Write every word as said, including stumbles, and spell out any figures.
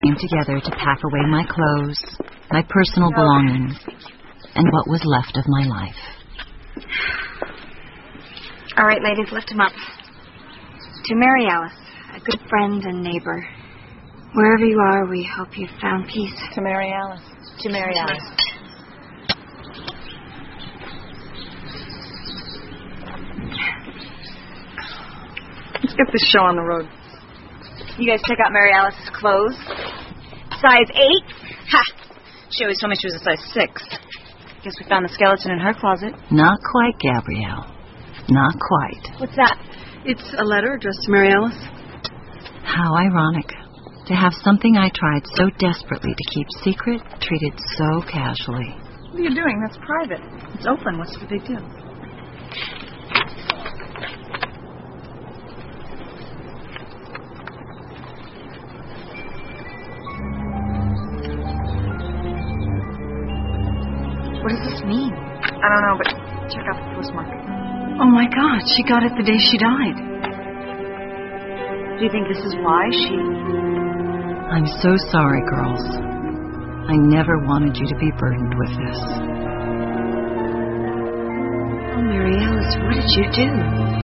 came together to pack away my clothes, my personal belongings, and what was left of my life. All right, ladies, lift him up. To Mary Alice, a good friend and neighbor. Wherever you are, we hope you've found peace. To Mary Alice. To Mary Alice. Let's get this show on the road. You guys check out Mary Alice's clothes. Size eight? Ha! She always told me she was a size six. Guess we found the skeleton in her closet. Not quite, Gabrielle. Not quite. What's that? It's a letter addressed to Mary Alice. How ironic. To have something I tried so desperately to keep secret treated so casually. What are you doing? That's private. It's open. What's the big deal? What does this mean? I don't know, but check out the postmark. Oh, my God. She got it the day she died. Do you think this is why she... I'm so sorry, girls. I never wanted you to be burdened with this. Oh, Mary Alice, what did you do?